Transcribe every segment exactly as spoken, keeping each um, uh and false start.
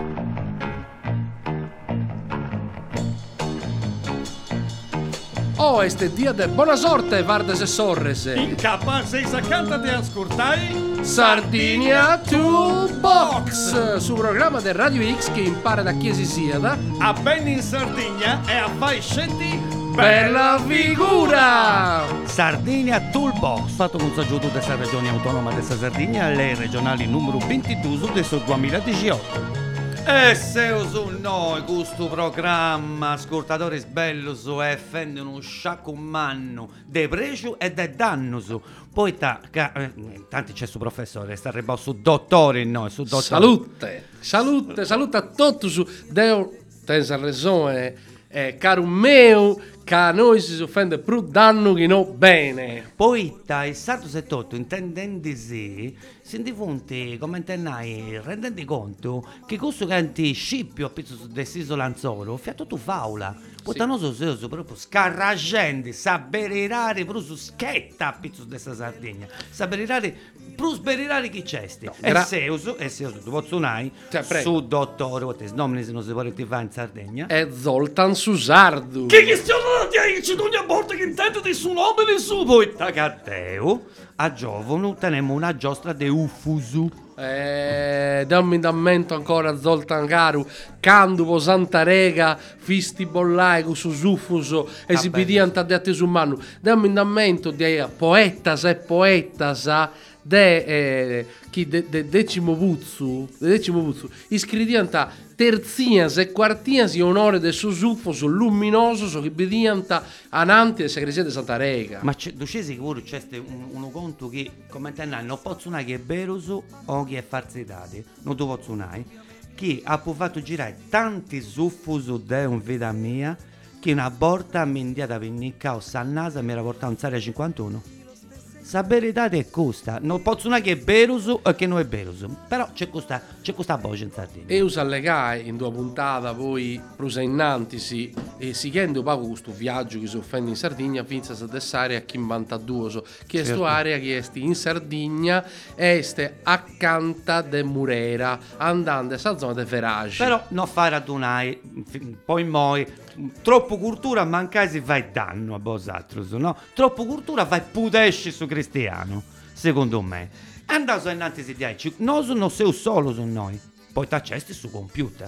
Oh, este dia de buona sorte, Vardes e Sorres. Incapace sa canta de ascoltai Sardinia Toolbox, su programma del Radio X che impara da chi si sieda a ben in Sardegna e a fai scetti per la figura. Sardinia Toolbox, fatto con saggiuto della regione autonoma della Sardegna, le regionali numero ventidue del duemiladiciotto. E se uso noi questo programma, ascoltatori sbello su e fendono un sciacco manno de precio e de danno su. Poi ta, ca, eh, tanti c'è su professore, sta arrivando su dottore in noi, su dottore. Salute, salute, salute a tutti su Deo, tensa ragione, eh, caro mio, che a noi si offende più danno che no bene. Poi ta, il sardo settotto, intendendisi, si diffonti come intendai, rendendo conto che questo canti scippio a pezzo dell'isola Lanzolo, fiato tu faula. Potanoso sì. Seso proprio scarragenti, saberirare proprio su schetta a pezzo della Sardegna. Saberirare, più sberirare chi c'è sti. No, e gra- Seuso, e Seuso, tu pozzonai, cioè, su dottore, o te snomini se non si vuole ti fa in Sardegna. E Zoltan Susardu. Che questione da dirci ogni volta che intende di suo nome di su poi. Tacatteo, a giovanu teniamo una giostra de Ufusu. Eh, dammi d'ammento ancora Zoltan Caru, Canduvo Santa Rega, Fisti Bollaico su Zufuso, esibidiant a deate su manu. Dammi d'ammento di poetas e poetas de eh, chi de, de decimo vuzzu, de decimo vuzzu, iscridianta terzias e quartias in onore del suo Zufuso luminoso, so che bidianta ananti e segresia di Santa Rega. Ma c'è, tu sei sicuro c'è un, uno conto che come te non posso unare che è veroso o che è falsitate, non tu posso unare, che ha fatto girare tanti Zufuso de un vita mia che una volta mi indiata per il caos a nasa mi era portato un Saria cinquantuno. La verità è questa, non posso dire che è veroso o che non è veroso, però c'è questa, c'è questa voce in Sardegna. E usa legai in due puntata poi prusa innanti si e si chiede un po' questo viaggio che si offende in Sardegna finza se dess'area a chi vanta due che è certo. Area che è in Sardegna este accanto de Murera andando a sta zona de Ferragi. Però non fare radunai poi moi troppo cultura mancai si fa danno a vosotros, no? Troppo cultura fai pudesci su cristiano, secondo me. Andando innanzi si dice, noi non siamo solo su noi, poi t'accesti su computer.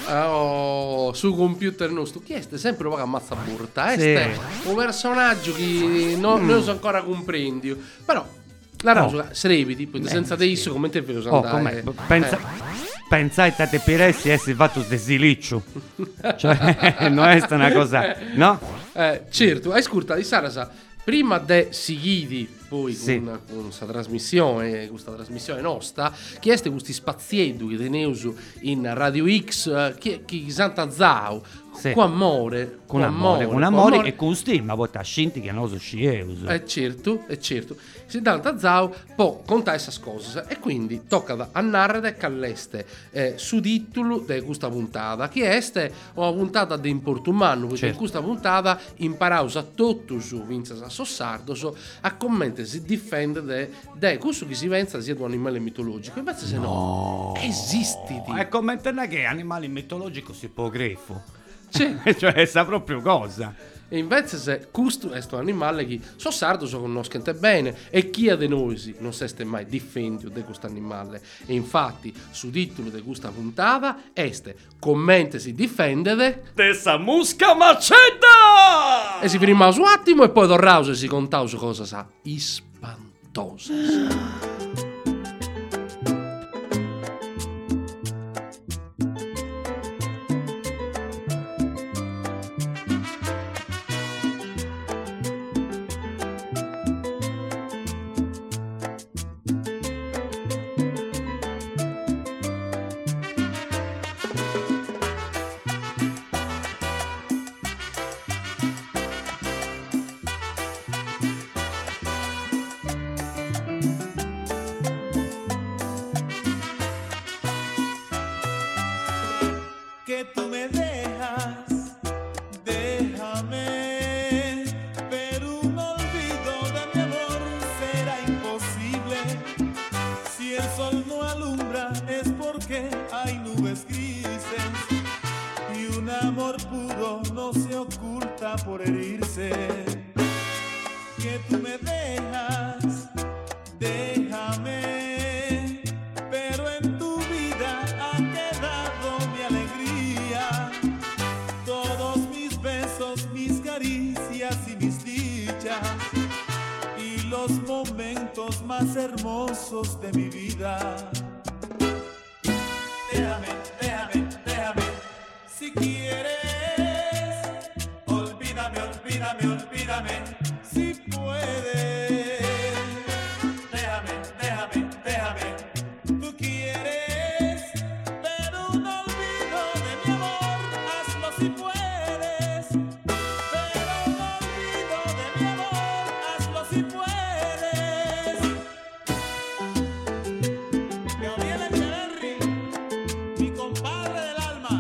Oh, su computer nostro, chi è sempre un po' ammazza burta, è sì. Un personaggio che non, mm. non so ancora comprendi, però la ragione, oh. Sreviti, poi senza di esso come te vedo oh, andare. Pensa... Eh. Pensai che te piressi essere fatto de siliccio, cioè non è una cosa, no? Eh, certo, ascolta, di Sarasa, prima de Sighidi, poi sì. con questa trasmissione, questa trasmissione nostra, che è questi spazienti che tenevo in Radio X, che che Santa Zau, sì. Con amore, con, con amore, con amore, amore e con stima, poi t'ascinti che non so scieus. Eh certo, è certo. Si Santa Zau può contare queste cose e quindi tocca a narrare all'este eh, su titolo di questa puntata, che è una puntata di importo umano, perché certo. In questa puntata imparausa a tutto su Vinzas a Sossardo so, a commente si difende da questo che si pensa sia un animale mitologico, invece se no, no esiste. E commentare che animale mitologico si può grefo. Sì. Cioè questa proprio cosa. E invece se questo è questo animale che so sardo so conoscente bene e chi di noi non si è mai difeso di questo animale e infatti su titolo di questa puntata este commente si difende de dessa musca macetta e si firma un attimo e poi tornauso e si contau su cosa sa ispantosa. Si el sol no alumbra es porque hay hay nubes grises y un amor puro no se oculta por herirse. Que tú me dejas, déjame, pero en tu vida ha quedado mi alegría, todos mis besos, mis caricias y mis dichas, y los momentos más hermosos de mi vida. Déjame, déjame, déjame, si quieres, olvídame, olvídame, olvídame, si puedes. Déjame, déjame, déjame, tú quieres, pero un olvido de mi amor, hazlo si puedes. Pero un olvido de mi amor, hazlo si puedes. Gabriel Echeverry, mi compadre del alma.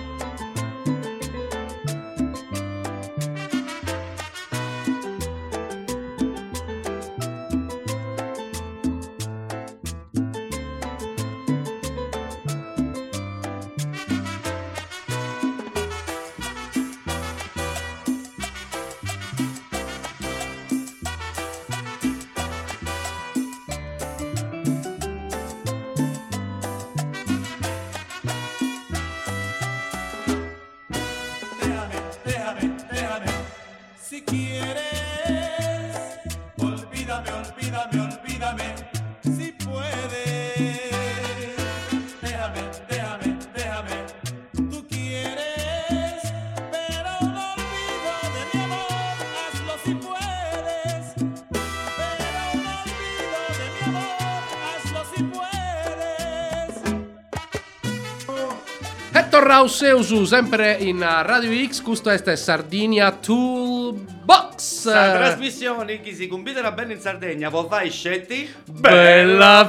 Déjame, déjame, déjame, si quieres, olvídame, olvídame, olvídame, si puedes. Déjame, déjame, déjame, tú quieres, pero un olvido de mi amor, hazlo si puedes. Pero un olvido de mi amor, hazlo si puedes. E tornau Seusu, sempre in Radio X, questo è Sardinia Toolbox. La trasmissione chi si combina bene in Sardegna può fare scetti Bella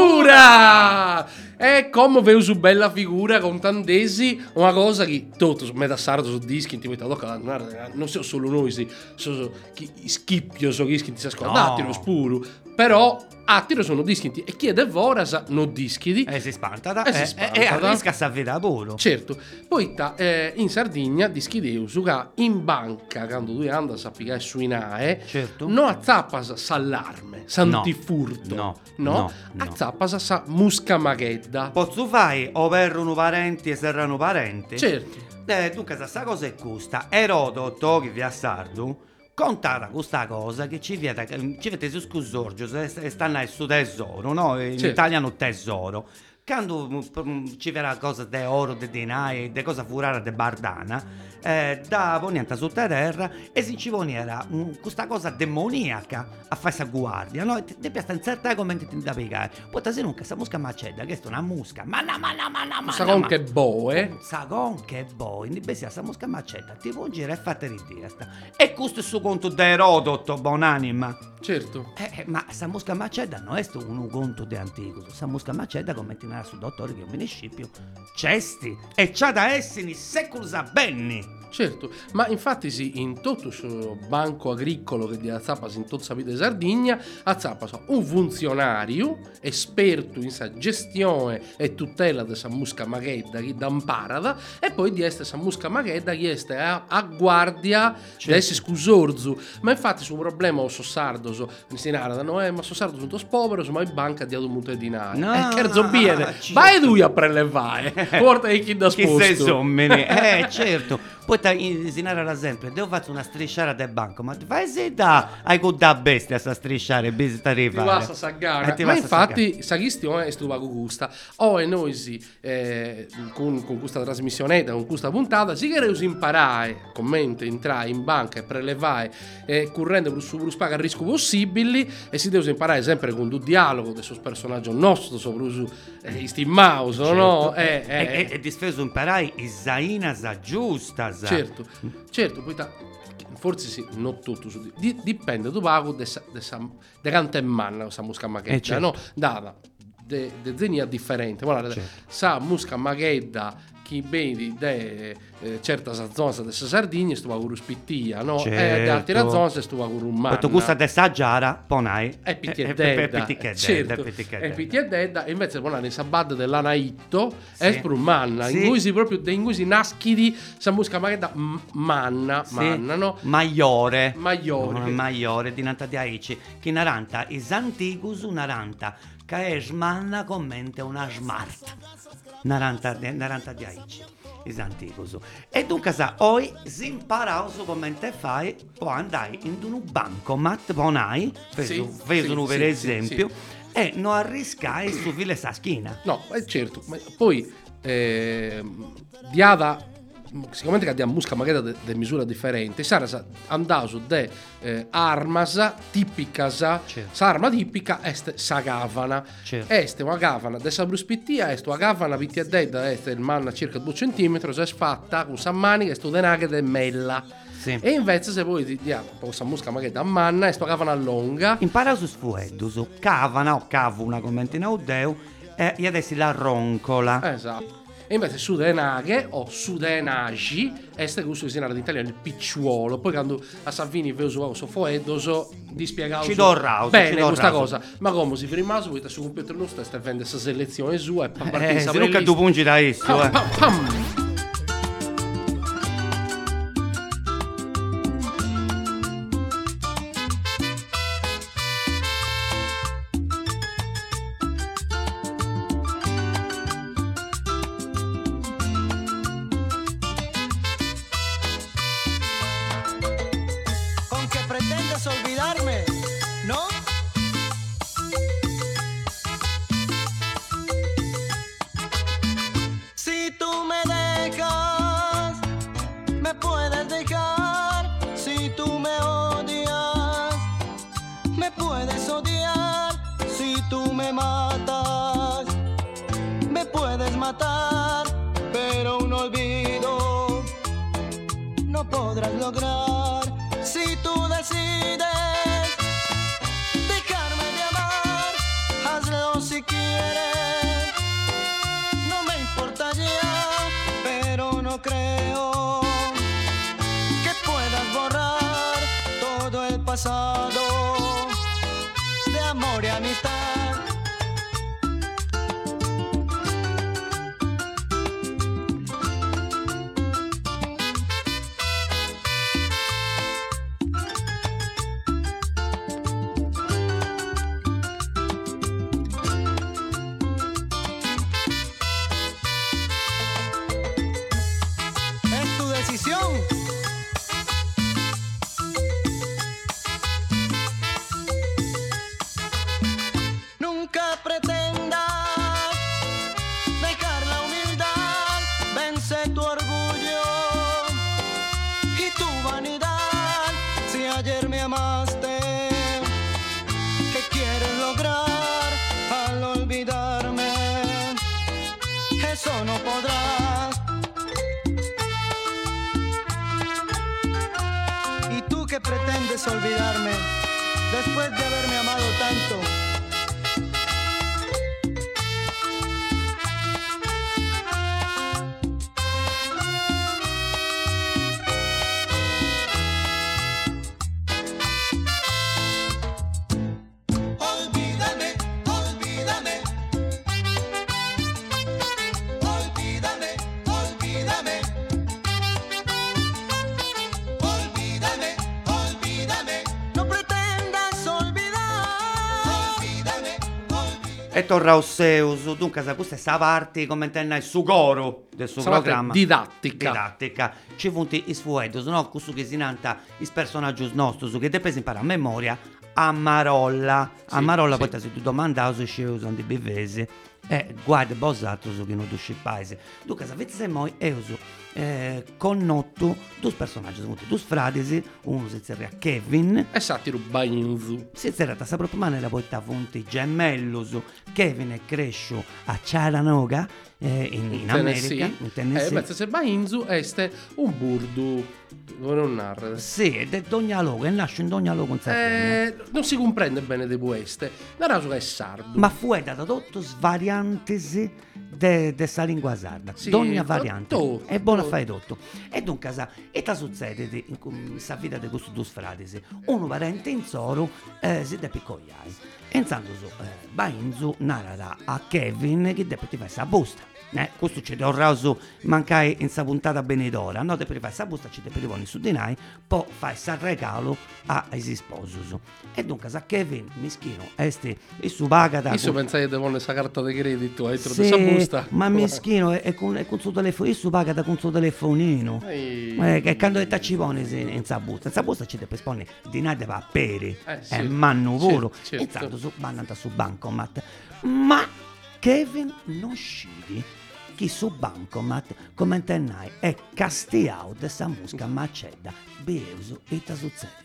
figura! E come vedo su bella figura con tantesi, una cosa che tutto su metà sardo su dischi ti metto non so solo noi sì, so, so, chi schippio so che ti si ascoltati No. lo spuro, però attiro sono dischi e chi è de voras no dischi e si spantata E si e, spantata. e arrisca a vita puro. certo. Poi ta, eh, in Sardegna dischi deusu che in banca quando tu andas a pigliare su inae Certo. non azzappas s'allarme s'antifurto No, no, no, no. azzappas sa musca maghedda. Pozzo fai o per un parenti e serrano parenti? Certo. Eh, dunque, sa cosa è questa? Erodoto, che vi ha sardo, contata questa cosa che ci vieta, ci vieta su scusorgio, se stanno al suo tesoro, no? In Certo. italiano tesoro. Quando mm, ci verrà cosa de oro, de denai, de cosa furare de bardana, eh, da poniente sotterra e si ci voniera mm, questa cosa demoniaca a fare sa guardia, no? E ti ti piace incertare come ti da piegare. Poi se non che sta musca maceda, che è una musca, ma na ma na ma na ma Sa con che boe. sa con che boh, in bestia sta musca maceda, ti può girare e fate ridiesta. E questo è il suo conto da Erodoto, buonanima. Certo. Eh, eh, ma sa musca maceda non è sto un conto di antico, sa musca maceda come ti narra su dottore che me ne scipio cesti e c'ha da essere secoli a benni. Certo, ma infatti sì, in tutto il banco agricolo che di Azzapas in tutta la vita di Sardegna, Azzapas un funzionario esperto in sa gestione e tutela della musca maghedda che da imparada e poi di essere sa musca maghedda che è a, a guardia di essere scusorzu. Ma infatti su un problema o so sardo, so, si narra, no, eh, ma so sardo sono povero, ma in banca di un dinari. No, e cherzo bene, certo. vai lui a prelevare, porta i chi da Chi sposto. sei sommene? Eh certo. Poi si narra sempre, devo fare una strisciare del banco, ma fai se da hai con da bestia sta strisciare, bisogna Ti rifare. basta saggare. Eh, ti Ma basta infatti sa questione è stuva con gusta. O e noi sì, eh, con, con questa trasmissione, con questa puntata, si che usi imparare, commento, entrare in banca e prelevare eh, correndo per su spaga a rischio possibili e si deve imparare sempre con un dialogo del suo personaggio nostro sopra su eh, sti mouse, Certo. no? Eh, E, eh, e, e disfeso imparai Isaina sa giusta. sa. certo, certo, poi ta- forse sì, non tutto su di, dipende tu pago de sa- de sa- de quanto è manna questa musca maghedda, Eh, certo. no? Data de, de zenia differente, guarda, Certo. sa musca maghedda chi vedi de eh, certa zona de Sardegna stu con Spittia, no? Certo. E de altre zone stu con Manna. Quanto gusta de saggiara, ponai. E Pitiededda, certo, e Pitiededda, e invece ponai in sabbat dell'Anaitto, sì. e per Manna, sì. in cui si proprio, in cui si naschi sa musica magari Manna, sì. Manna, no? Maiore. Maiore. No, Maiore, di Nanta di Aici, che naranta is antigus naranta, che è smanna commente una smart. Naranta, naranta di Aici. Is antigus. E dunque sa, oi si imparau su come te fai, poi andai in un bancomat, ponai, fai sì, un sì, vero sì, esempio, sì, sì. E non arriscai su file sa schina. No, eh, certo, ma poi eh, diada sicuramente che abbiamo musca magari de, de misura differenti, sarà andato de eh, armas tipicas, certo. S'arma tipica est sa gavana, certo. Est una gavana de sa bruspittia, est una gavana vitiededda, est il manna circa due centimetri, è fatta con sa manica, est denaghe de mella. Sì. E invece se voi diamo yeah, sa musca magari da manna, est una gavana lunga. Impara su sfueddus, cavana o cavuna come in audeu, e adesso la roncola. Esatto. E invece sudenaghe o sudenagi este gusto che si narra in italiano il picciuolo. Poi quando a Salvini vedo su questo foedoso di spiegare ci do rauso, bene ci do questa rauso. cosa, ma come si firma su su computer nostro sta vende questa selezione sua e pa eh, se non che tu pungi da esso pam, eh. pam, pam. Olvidarme, ¿no? Si tú me dejas, me puedes dejar. Si tú me odias, me puedes odiar. Si tú me matas, me puedes matar. Pero un olvido no podrás lograr. Si tú decides dejarme de amar, hazlo si quieres, no me importa ya, pero no creo que puedas borrar todo el pasado de amor y amistad. Nunca pretendas dejar la humildad, vence tu orgullo y tu vanidad. Si ayer me amaste, ¿qué quieres lograr al olvidarme? Eso no podrás. ¿Y tú que pretendes olvidarme después de haberme amado tanto? E torna Seus, dunque questa è sa parte come tenna su coro del suo Sa programma didattica. didattica ci funti i sfuedos, no? Questo che si nanta i personaggi nostri che depesi imparare a memoria a Marolla a Sì, Marolla sì. poi se tu domandavo se ci usano di bivesi e guarda bosato su che non dusci paese dunque se avete moi e uso eh, connotto due personaggi due fradici uno si chiama Kevin E satiro Bainzu. si è sa proprio maniera poi ta funti gemellus Kevin e cresciu a Ciaranoga eh, in, in Tennessee. America, in Tennessee. E invece se vai in zu, este un burdu, non narra. Sì, ed è d'ogni logo, e nasce in ogni logo in Sardegna. Eh, non si comprende bene di queste, la raso è sardo. Ma fu da tutto svariantesi de, de sta lingua sarda, Sì, d'ogni to- variante, to- è buona to- fare tutto. E dunque, sa, e ta succede di- in questa vita di questi due frati, uno parente in zoro eh, si deve piccogliare. E intanto su, eh, va in zu, narra a Kevin che deve ti fare sta busta. Eh, questo ci deve raso mancare in sta puntata benedora, no? Deve fare sta busta, ci deve rivolgere su di noi, poi fare sta regalo ai sposi. E dunque, sa Kevin, mischino, este, e su paga da... Io pensai di avere questa carta di credito dentro Sì, questa busta. ma mischino, è, è con, è con suo telefono, io su paga da con suo telefonino. Ehi. Eh, che quando è ci pone in sa busta, in sa busta ci deve spone di nada va a pere, Eh, sì. è manno volo, Certo, e certo. intanto su, vanno su bancomat. Ma Kevin non scidi chi su bancomat, come tennai, è castiato de sa musca macedda, beuso e ta succede.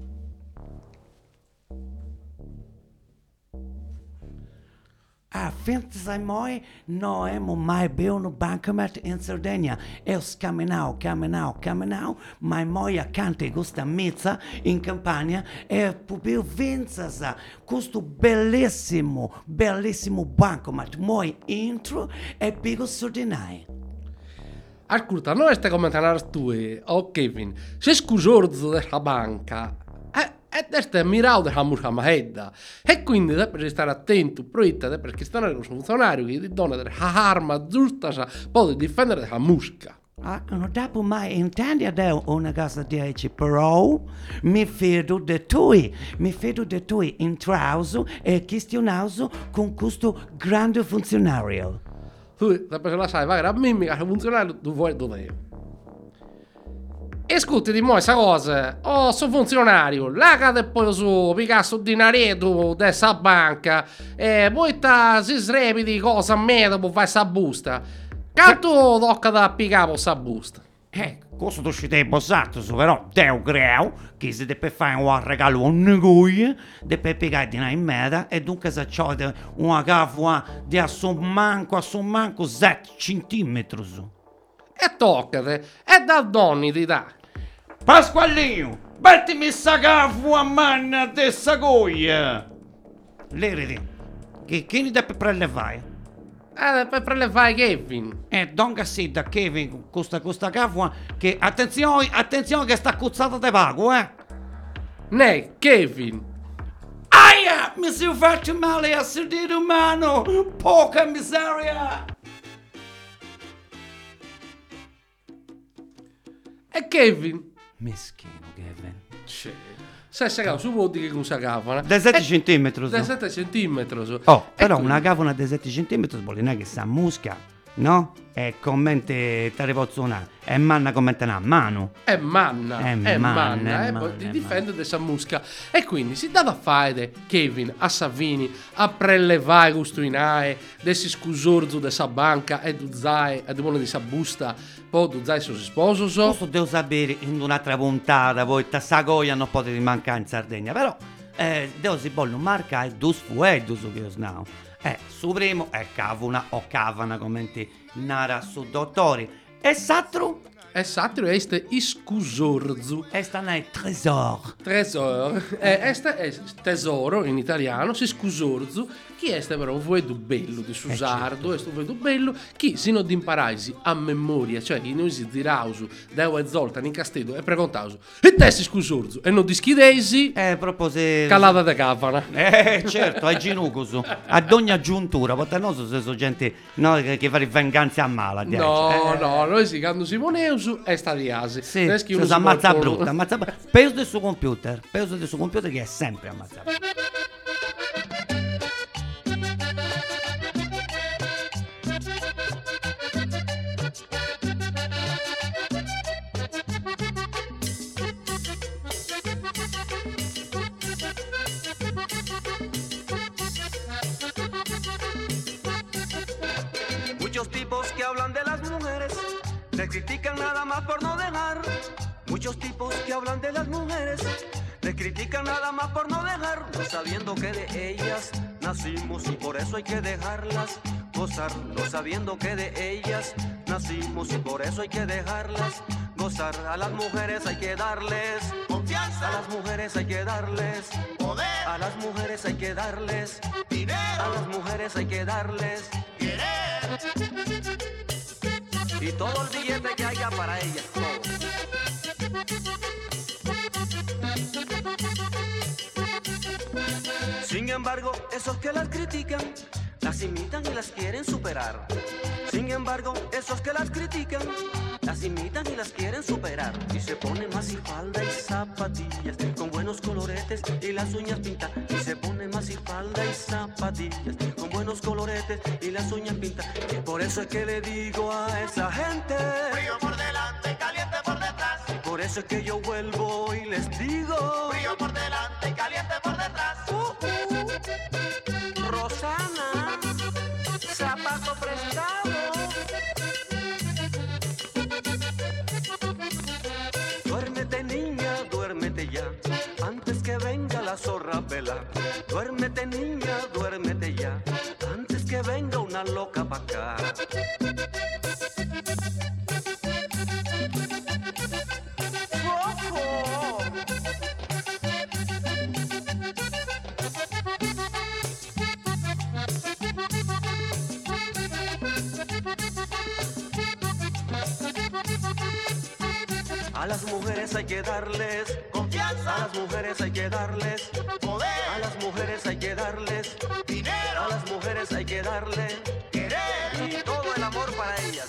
Ah, finta sai moi, no hemos mai bevuto un bancomat in Sardegna. Eu camminau, camminau, camminau, ma moi accanto a questa mezza in campagna e pubeu vinzasa questo bellissimo, bellissimo bancomat. Moi entro e pigo sordinai. Ascolta, non stai commentando tu, oh Kevin, se scusorzo della banca, eh, e questo è mirato della musca mahedda, e quindi devi stare attento, proietta, perché stanno un funzionario che ti dona delle arma giusta, poi difendere la musca. Ah, non dopo mai intendi adesso una cosa dieci, però mi fido di te, mi fido di te in trauso e questionauso con questo grande funzionario. Tu, se la sai, vai a mimica, che funzionario tu vuoi dove? Ascolti di mo' questa cosa, oh, sono funzionario, lagate poi su, Picasso dinareto dessa banca, e poi ta si srepiti cosa a me dopo fare sta busta. Canto tocca da piccare sta busta. Eh, questo tu ci devi bossato su, però Deo creo che si deve fare un regalo a un negozio, deve piegare di là in meta e dunque se c'è una cafua di assommanco, assommanco sette centimetri su. E toccate, e da donni ti dà. Pasqualino, mettimi sta cafua a manna de sta goglia. L'erede, che, che ne deve prelevare? Eh, per prelevare Kevin. Eh, donca sì da Kevin, questa, questa cafua che, attenzione, attenzione che sta cuzzata di pago, eh. Ne, Kevin. Aia, mi sono fatto male a sedere umano, poca miseria. E Kevin. Meschino Kevin. C'è. Se si cava su voti che cosa cavano. Da sette centimetri. Da sette centimetri. Oh, però quindi- una cavona di sette centimetri vuol dire che sa musca, no? E commente te ne suonare. E manna commenta a mano. È manna, È è manna, manna, è e manna, poi ti è difende da sta musca. E quindi si dà da fare Kevin a Savini a prelevare questo inae, desi scusorzo de sa banca e du zai, e du di sa busta, poi du zai suo sposo so. Questo devo sapere in un'altra puntata, poi ta goia non potete mancare in Sardegna, però eh, devo si voglio marcare due fuetti su che io snao. Eh, su primo è cavuna o cavana come ti nara su dottori. E s'altro E satiro è este iscusorzo. è sta è tresor. Tesoro, eh, este è tesoro in italiano, si scusorzo, chi este però un vuedo bello di Susardo, questo vuedo bello, chi si non imparaisi a memoria, cioè chi non si dirausu, deo e zoltan in castello e precontausu, e te si scusorzo, e non dischidesi, Eh, proprio se... calata de cavana. Eh, certo, è ginucoso. Ad ogni aggiuntura, perché non so se sono gente no, che, che fa venganza a mala. No, eh, no, noi si quando si poneusu è stadiasi. Sì, Ne si schiuso usa ammazza qualcuno. brutta, ammazza brutta. Peso del suo computer, peso del suo computer che è sempre ammazzato. Muchos tipos que hablan de las mujeres, te critican nada más por no dejar. Muchos tipos que hablan de las mujeres, te critican nada más por no dejar, no sabiendo que de ellas nacimos y por eso hay que dejarlas. gozar, no sabiendo que de ellas nacimos y por eso hay que dejarlas gozar. A las mujeres hay que darles confianza, a las mujeres hay que darles poder, a las mujeres hay que darles dinero, a las mujeres hay que darles querer. y todo el billete que haya para ellas, todo. Sin embargo, esos que las critican, las imitan y las quieren superar. Sin embargo, esos que las critican, las imitan y las quieren superar. Y se ponen más y falda y zapatillas, con buenos coloretes y las uñas pintadas. Y se ponen más y falda y zapatillas, con buenos coloretes y las uñas pintadas. Y por eso es que le digo a esa gente, Frío por delante, caliente por detrás. por eso es que yo vuelvo y les digo, Frío por delante, caliente por detrás. uh, uh, Rosana, zapato prestado. Duérmete niña, duérmete ya, antes que venga la zorra vela. Duérmete niña, duérmete ya, antes que venga una loca pa' acá. ¡Ojo! A las mujeres hay que darles Confianza, a las mujeres hay que darles poder, a las mujeres hay que darles dinero, a las mujeres hay que darle querer. y todo el amor para ellas.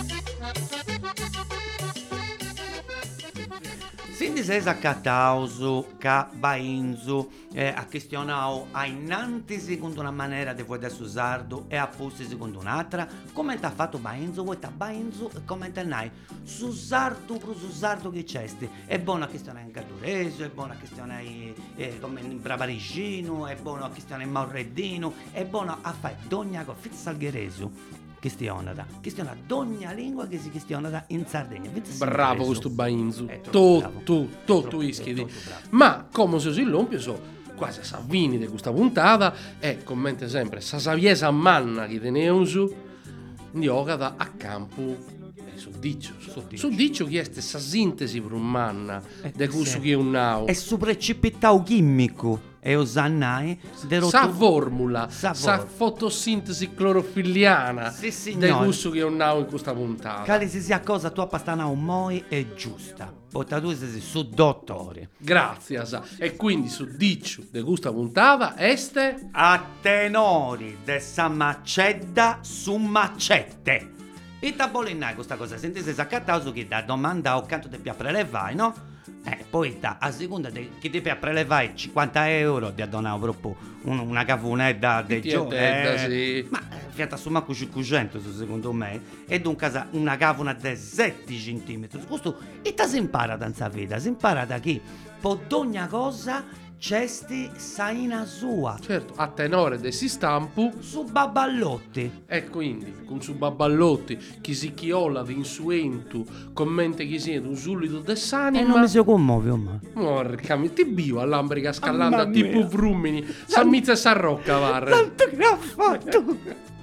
Sindi sei saccattauso, ca bainzo, eh, a questionau a innanti secondo una maniera di vedere su sardo e a posti secondo un'altra, come t'ha fatto bainzo, vuoi ta bainzo e come te nai, su sardo pro su sardo che c'è, è buona questione in Cadurese, è buona questione eh, come in Bravarigino, è buona questione in Maurreddino, è buona a fare d'ogni cosa, fizza alghereso. Questionata, questiona d'ogni lingua che si questionata in Sardegna. Bravo questo Bainzu. È troppo Tu, bravo. tu, tu, Troppo, tu ischi. troppo bravo. Ma come se si lompio so quasi a Savini di questa puntata e commenta sempre sa saviesa manna che teneusu di ogada a campo e su diccio. Su diccio che è sa sintesi per un manna Eh, de questo sì. che è un nao. È su precipitau chimico e osannai Sa formula, Sa sa for- fotosintesi clorofilliana Sì, de signore. questo che è un nao in questa puntata. Cali si sia cosa tua pastana un moi è giusta. Botta tu sei su dottore. Grazie, sa. E quindi su diccio de questa puntata este A tenori de sa macedda su macette. E tabolinai questa cosa, sentite saccattauso che da domanda o canto te più prelevai, no? Eh, poi da, a seconda de, che ti più prelevai cinquanta euro ti donavo proprio un, una cavunetta de Ti gio- è eh, sì. ma eh, fiata su manco cinquecento secondo me e dunque sa- una cavuna de sette centimetri questo e ta si impara da questa vita, si impara da chi po' d'ogni cosa c'esti saina sua Certo, a tenore de si stampu su baballotti. e quindi con su babballotti chi si chiola di insuentu commenta chi sia un sullito de E s'anima non mi si commuove, ma. Porca mi ti bio all'ambrica scallanda Mamma tipo mia. Vrumini Sammizza e Sarrocca varre Tanto che ha fatto!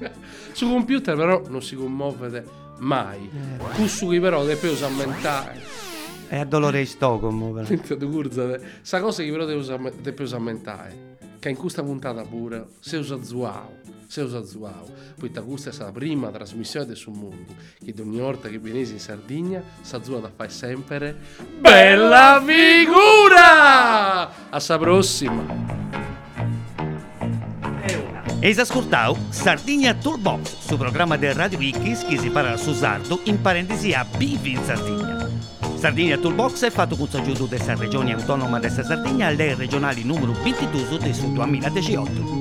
su computer però non si commuove mai cussu che però de più sammentare È a dolore sto commuovere. Senti, tu guardate, sa cosa che però devo più sammentare che in questa puntata pure si usa zuau si usa zuau poi da questa è la prima trasmissione del suo mondo che di ogni volta che venisi in Sardegna sa zua da fare sempre bella figura a sa prossima. Eis ascoltau Sardigna Toolbox, su programma del Radio Wikis che si parla su sardo, in parentesi a Bivi in Sardegna. Sardigna Toolbox è fatto con l'aiuto della Regione Autonoma della Sardegna alle regionali numero ventidue del duemiladiciotto.